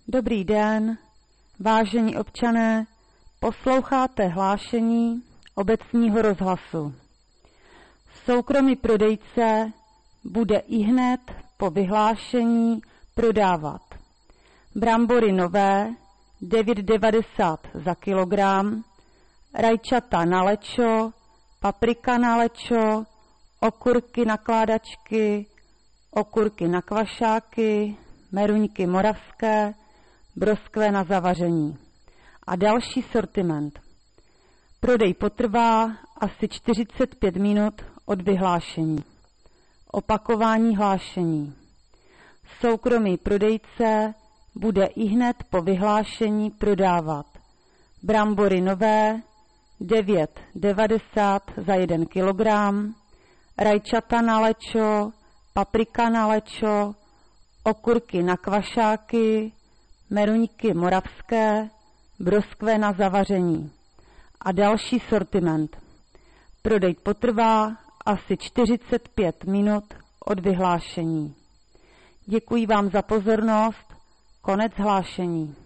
Dobrý den, vážení občané, posloucháte hlášení obecního rozhlasu. Soukromý prodejce bude ihned po vyhlášení prodávat brambory nové 9,90 za kilogram, rajčata na lečo, paprika na lečo, okurky na kládačky, okurky na kvašáky, meruňky moravské, broskve na zavaření a další sortiment. Prodej potrvá asi 45 minut od vyhlášení. Opakování hlášení. Soukromý prodejce bude ihned po vyhlášení prodávat brambory nové 9,90 za 1 kilogram, rajčata na lečo, paprika na lečo, okurky na kvašáky, meruňky moravské, broskve na zavaření a další sortiment. Prodej potrvá asi 45 minut od vyhlášení. Děkuji vám za pozornost. Konec hlášení.